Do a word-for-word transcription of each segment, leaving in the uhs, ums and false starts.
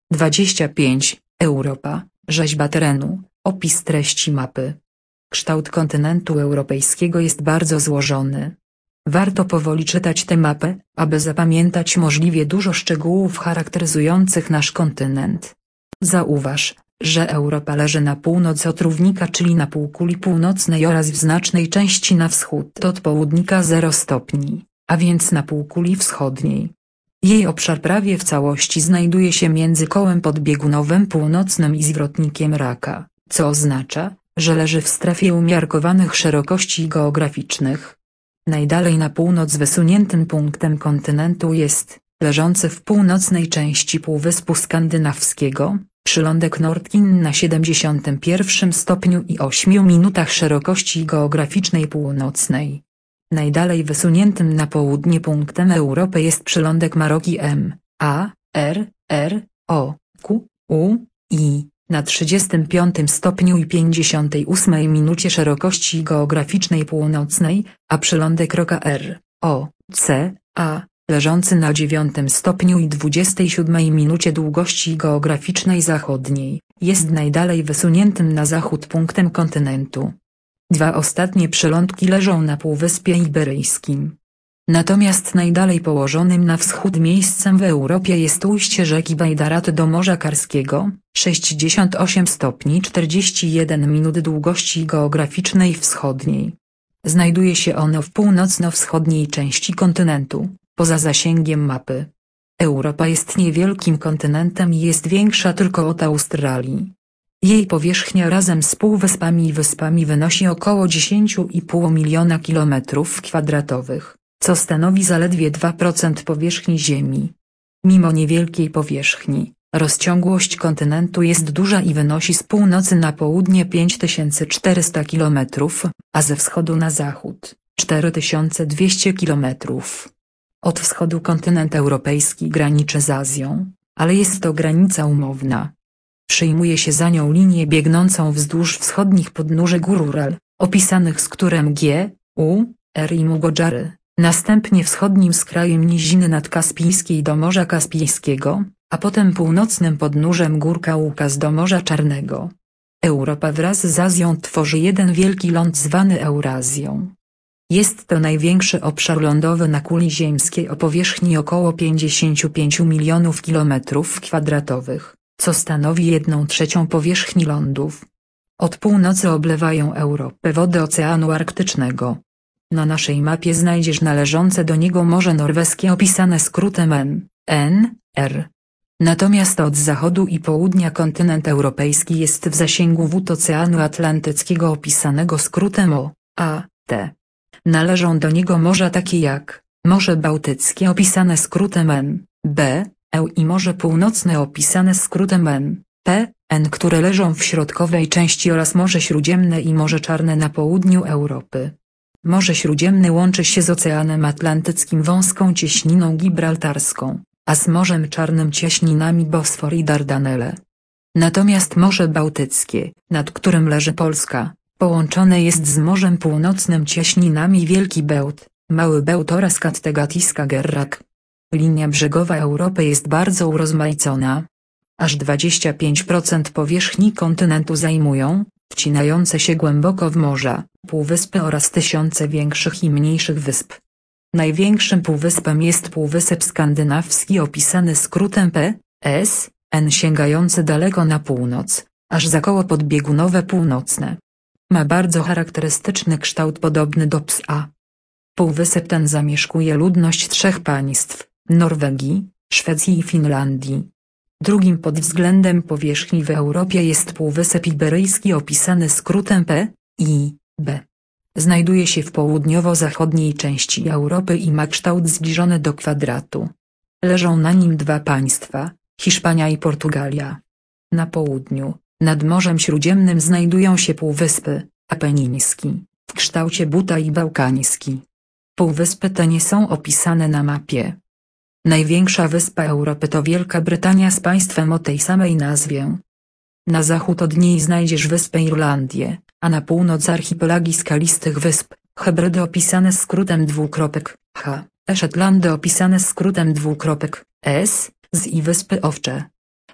dwadzieścia pięć. Europa, rzeźba terenu, opis treści mapy. Kształt kontynentu europejskiego jest bardzo złożony. Warto powoli czytać tę mapę, aby zapamiętać możliwie dużo szczegółów charakteryzujących nasz kontynent. Zauważ, że Europa leży na północ od równika, czyli na półkuli północnej, oraz w znacznej części na wschód od południka zero stopni, a więc na półkuli wschodniej. Jej obszar prawie w całości znajduje się między kołem podbiegunowym północnym i zwrotnikiem Raka, co oznacza, że leży w strefie umiarkowanych szerokości geograficznych. Najdalej na północ wysuniętym punktem kontynentu jest, leżący w północnej części Półwyspu Skandynawskiego, przylądek Nordkinn na siedemdziesiątym pierwszym stopniu i ośmiu minutach szerokości geograficznej północnej. Najdalej wysuniętym na południe punktem Europy jest przylądek Maroki M, A, R, R, O, Q, U, I, na trzydziestym piątym stopniu i pięćdziesiątej ósmej minucie szerokości geograficznej północnej, a przylądek Roka R, O, C, A, leżący na dziewiątym stopniu i dwudziestej siódmej minucie długości geograficznej zachodniej, jest najdalej wysuniętym na zachód punktem kontynentu. Dwa ostatnie przylądki leżą na Półwyspie Iberyjskim. Natomiast najdalej położonym na wschód miejscem w Europie jest ujście rzeki Bajdarat do Morza Karskiego, sześćdziesiąt osiem stopni czterdzieści jeden minut długości geograficznej wschodniej. Znajduje się ono w północno-wschodniej części kontynentu, poza zasięgiem mapy. Europa jest niewielkim kontynentem i jest większa tylko od Australii. Jej powierzchnia razem z półwyspami i wyspami wynosi około dziesięć i pół miliona kilometrów kwadratowych, co stanowi zaledwie dwa procent powierzchni Ziemi. Mimo niewielkiej powierzchni, rozciągłość kontynentu jest duża i wynosi z północy na południe pięć tysięcy czterysta kilometrów, a ze wschodu na zachód cztery tysiące dwieście kilometrów. Od wschodu kontynent europejski graniczy z Azją, ale jest to granica umowna. Przyjmuje się za nią linię biegnącą wzdłuż wschodnich podnóży gór Ural, opisanych skórem G, U, R i Mugodżary, następnie wschodnim skrajem niziny nadkaspijskiej do Morza Kaspijskiego, a potem północnym podnóżem gór Kaukaz do Morza Czarnego. Europa wraz z Azją tworzy jeden wielki ląd zwany Eurazją. Jest to największy obszar lądowy na kuli ziemskiej o powierzchni około pięćdziesiąt pięć milionów kilometrów kwadratowych, co stanowi jedną trzecią powierzchni lądów. Od północy oblewają Europę wody Oceanu Arktycznego. Na naszej mapie znajdziesz należące do niego Morze Norweskie opisane skrótem M, N, R. Natomiast od zachodu i południa kontynent europejski jest w zasięgu wód Oceanu Atlantyckiego opisanego skrótem O, A, T. Należą do niego morza takie jak Morze Bałtyckie opisane skrótem M, B, E i Morze Północne opisane skrótem M, P, N, które leżą w środkowej części, oraz Morze Śródziemne i Morze Czarne na południu Europy. Morze Śródziemne łączy się z Oceanem Atlantyckim wąską cieśniną gibraltarską, a z Morzem Czarnym cieśninami Bosfor i Dardanelle. Natomiast Morze Bałtyckie, nad którym leży Polska, połączone jest z Morzem Północnym cieśninami Wielki Bełt, Mały Bełt oraz Kattegat i Skagerrak. Linia brzegowa Europy jest bardzo urozmaicona. Aż dwadzieścia pięć procent powierzchni kontynentu zajmują, wcinające się głęboko w morza, półwyspy oraz tysiące większych i mniejszych wysp. Największym półwyspem jest Półwysep Skandynawski opisany skrótem P, S, N, sięgający daleko na północ, aż za koło podbiegunowe północne. Ma bardzo charakterystyczny kształt podobny do psa. Półwysep ten zamieszkuje ludność trzech państw, Norwegii, Szwecji i Finlandii. Drugim pod względem powierzchni w Europie jest Półwysep Iberyjski opisany skrótem P, I, B. Znajduje się w południowo-zachodniej części Europy i ma kształt zbliżony do kwadratu. Leżą na nim dwa państwa, Hiszpania i Portugalia. Na południu, nad Morzem Śródziemnym znajdują się półwyspy Apeniński, w kształcie buta i bałkański. Półwyspy te nie są opisane na mapie. Największa wyspa Europy to Wielka Brytania z państwem o tej samej nazwie. Na zachód od niej znajdziesz wyspę Irlandię, a na północ archipelagi skalistych wysp, Hebrady opisane skrótem dwukropek H, Szetlandy opisane skrótem dwukropek S, z i Wyspy Owcze.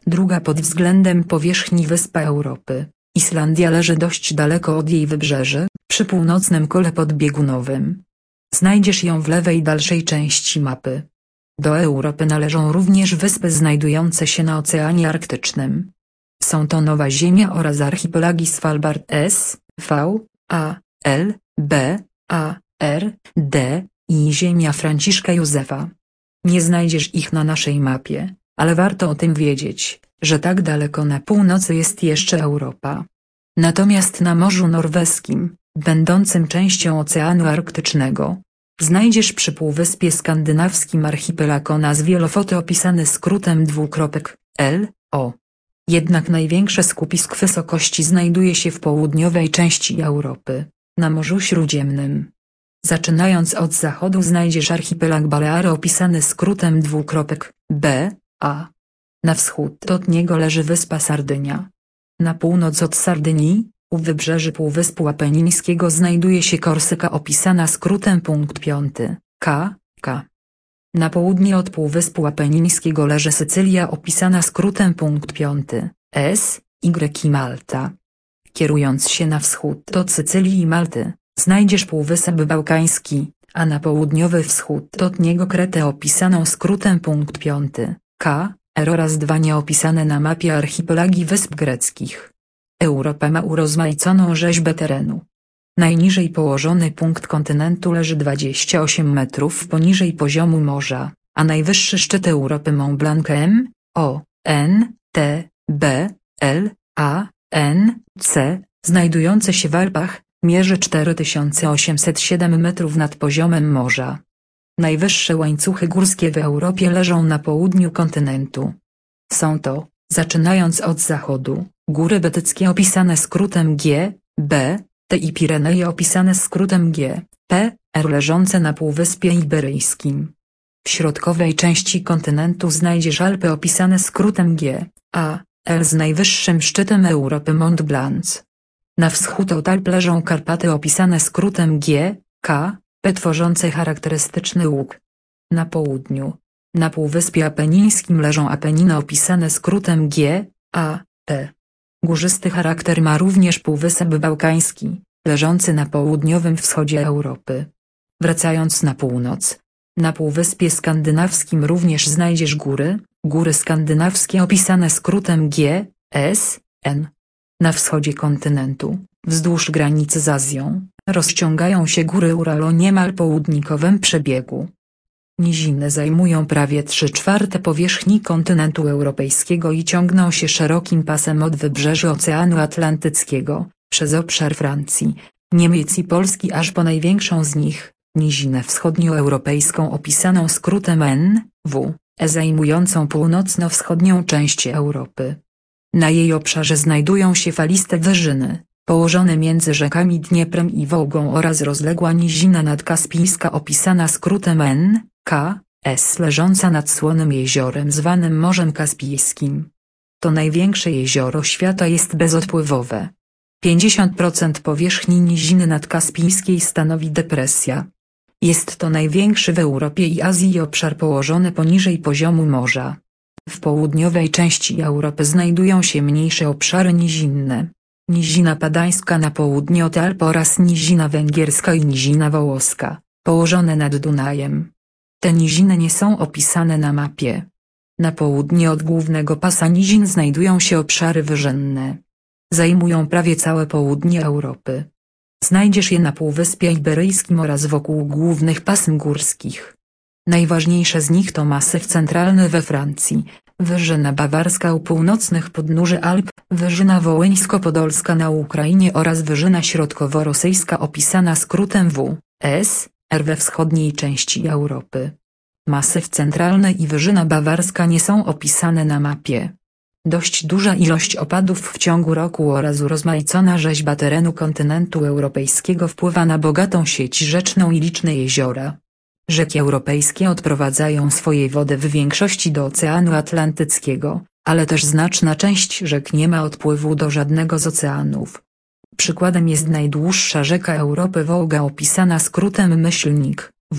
druga pod względem powierzchni wyspa Europy. Islandia leży dość daleko od jej wybrzeży, przy północnym kole podbiegunowym. Znajdziesz ją w lewej dalszej części mapy. Do Europy należą również wyspy znajdujące się na Oceanie Arktycznym. Są to Nowa Ziemia oraz archipelagi Svalbard S, V, A, L, B, A, R, D i Ziemia Franciszka Józefa. Nie znajdziesz ich na naszej mapie, ale warto o tym wiedzieć, że tak daleko na północy jest jeszcze Europa. Natomiast na Morzu Norweskim, będącym częścią Oceanu Arktycznego, znajdziesz przy Półwyspie Skandynawskim archipelag o nazwie Lofoty opisany skrótem dwukropek L, O. Jednak największe skupisko wysokości znajduje się w południowej części Europy, na Morzu Śródziemnym. Zaczynając od zachodu znajdziesz archipelag Baleary opisany skrótem dwukropek B, A. Na wschód od niego leży wyspa Sardynia. Na północ od Sardynii, u wybrzeży Półwyspu Apenińskiego znajduje się Korsyka opisana skrótem punkt piąty, K, K. Na południe od Półwyspu Apenińskiego leży Sycylia opisana skrótem punkt piąty, S, Y i Malta. Kierując się na wschód od Sycylii i Malty, znajdziesz Półwysep Bałkański, a na południowy wschód od niego Kretę opisaną skrótem punkt piąty, K, R oraz dwa nieopisane na mapie archipelagi wysp greckich. Europa ma urozmaiconą rzeźbę terenu. Najniżej położony punkt kontynentu leży dwadzieścia osiem metrów poniżej poziomu morza, a najwyższy szczyt Europy Mont Blanc M, O, N, T, B, L, A, N, C, znajdujący się w Alpach, mierzy cztery tysiące osiemset siedem metrów nad poziomem morza. Najwyższe łańcuchy górskie w Europie leżą na południu kontynentu. Są to, zaczynając od zachodu, góry betyckie opisane skrótem G, B, T i Pireneje opisane skrótem G, P, R leżące na Półwyspie Iberyjskim. W środkowej części kontynentu znajdziesz Alpy opisane skrótem G, A, L z najwyższym szczytem Europy Mont Blanc. Na wschód od Alp leżą Karpaty opisane skrótem G, K, P tworzące charakterystyczny łuk. Na południu, na Półwyspie Apenińskim leżą Apeniny opisane skrótem G, A, P. Górzysty charakter ma również Półwysep Bałkański, leżący na południowym wschodzie Europy. Wracając na północ, na Półwyspie Skandynawskim również znajdziesz góry, góry skandynawskie opisane skrótem G, S, N. Na wschodzie kontynentu, wzdłuż granicy z Azją, rozciągają się góry Ural o niemal południkowym przebiegu. Niziny zajmują prawie trzy czwarte powierzchni kontynentu europejskiego i ciągną się szerokim pasem od wybrzeży Oceanu Atlantyckiego, przez obszar Francji, Niemiec i Polski aż po największą z nich, nizinę wschodnioeuropejską opisaną skrótem N, W, E zajmującą północno-wschodnią część Europy. Na jej obszarze znajdują się faliste wyżyny, położone między rzekami Dnieprem i Wołgą oraz rozległa nizina nadkaspijska opisana skrótem N, K, S leżąca nad słonym jeziorem zwanym Morzem Kaspijskim. To największe jezioro świata jest bezodpływowe. pięćdziesiąt procent powierzchni niziny nadkaspijskiej stanowi depresja. Jest to największy w Europie i Azji obszar położony poniżej poziomu morza. W południowej części Europy znajdują się mniejsze obszary nizinne. Nizina Padańska na południe od Alp oraz Nizina Węgierska i Nizina Wołoska, położone nad Dunajem. Te niziny nie są opisane na mapie. Na południe od głównego pasa nizin znajdują się obszary wyżenne. Zajmują prawie całe południe Europy. Znajdziesz je na Półwyspie Iberyjskim oraz wokół głównych pasm górskich. Najważniejsze z nich to Masyw Centralny we Francji, Wyżyna Bawarska u północnych podnóży Alp, Wyżyna Wołyńsko-Podolska na Ukrainie oraz Wyżyna Środkowo-Rosyjska opisana skrótem W, S, R we wschodniej części Europy. Masyw Centralny i Wyżyna Bawarska nie są opisane na mapie. Dość duża ilość opadów w ciągu roku oraz urozmaicona rzeźba terenu kontynentu europejskiego wpływa na bogatą sieć rzeczną i liczne jeziora. Rzeki europejskie odprowadzają swoje wody w większości do Oceanu Atlantyckiego, ale też znaczna część rzek nie ma odpływu do żadnego z oceanów. Przykładem jest najdłuższa rzeka Europy Wołga opisana skrótem myślnik W,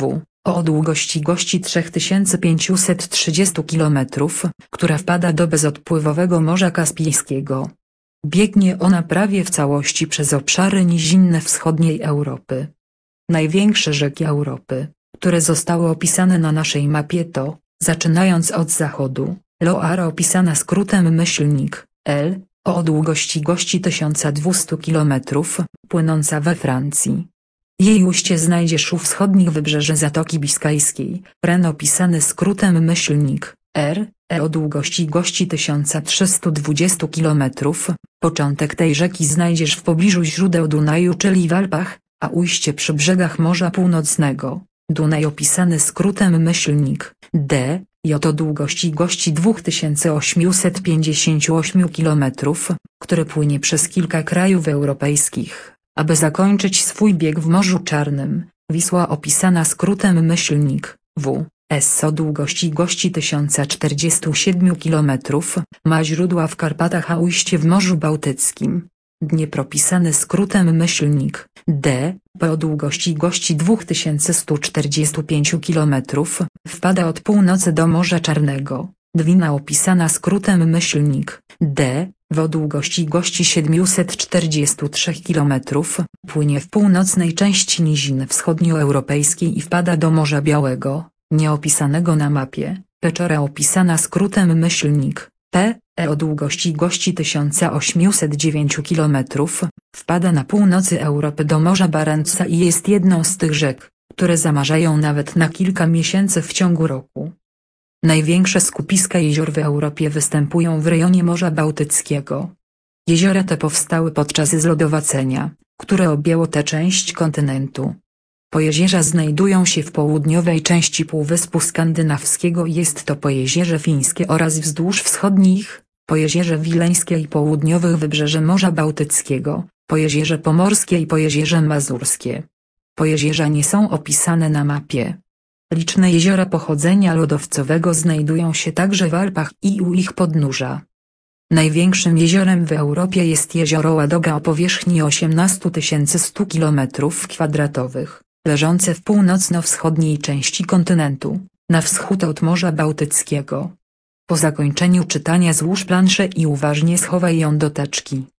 o długości gości trzy tysiące pięćset trzydzieści kilometrów, która wpada do bezodpływowego Morza Kaspijskiego. Biegnie ona prawie w całości przez obszary nizinne wschodniej Europy. Największe rzeki Europy, które zostały opisane na naszej mapie to, zaczynając od zachodu, Loire opisana skrótem myślnik L, o długości gości tysiąc dwieście kilometrów, płynąca we Francji. Jej ujście znajdziesz u wschodnich wybrzeży Zatoki Biskajskiej, Ren opisany skrótem myślnik R, E o długości gości tysiąc trzysta dwadzieścia kilometrów, początek tej rzeki znajdziesz w pobliżu źródeł Dunaju czyli w Alpach, a ujście przy brzegach Morza Północnego, Dunaj opisany skrótem myślnik D, J o długości gości dwa tysiące osiemset pięćdziesiąt osiem kilometrów, który płynie przez kilka krajów europejskich, aby zakończyć swój bieg w Morzu Czarnym, Wisła opisana skrótem myślnik W, S o długości gości tysiąc czterdzieści siedem kilometrów, ma źródła w Karpatach a ujście w Morzu Bałtyckim. Dniepr opisany skrótem myślnik D, P o długości gości dwa tysiące sto czterdzieści pięć kilometrów, wpada od północy do Morza Czarnego. Dwina opisana skrótem myślnik D, W o długości gości siedemset czterdzieści trzy kilometrów, płynie w północnej części niziny wschodnioeuropejskiej i wpada do Morza Białego, nieopisanego na mapie. Peczora opisana skrótem myślnik P, E o długości gości tysiąc osiemset dziewięć kilometrów, wpada na północy Europy do Morza Barentsa i jest jedną z tych rzek, które zamarzają nawet na kilka miesięcy w ciągu roku. Największe skupiska jezior w Europie występują w rejonie Morza Bałtyckiego. Jeziora te powstały podczas zlodowacenia, które objęło tę część kontynentu. Pojezierza znajdują się w południowej części Półwyspu Skandynawskiego i jest to Pojezierze Fińskie oraz wzdłuż wschodnich, Pojezierze Wileńskie i południowych wybrzeży Morza Bałtyckiego, Pojezierze Pomorskie i Pojezierze Mazurskie. Pojezierza nie są opisane na mapie. Liczne jeziora pochodzenia lodowcowego znajdują się także w Alpach i u ich podnóża. Największym jeziorem w Europie jest jezioro Ładoga o powierzchni osiemnaście tysięcy sto kilometrów kwadratowych, leżące w północno-wschodniej części kontynentu, na wschód od Morza Bałtyckiego. Po zakończeniu czytania złóż planszę i uważnie schowaj ją do teczki.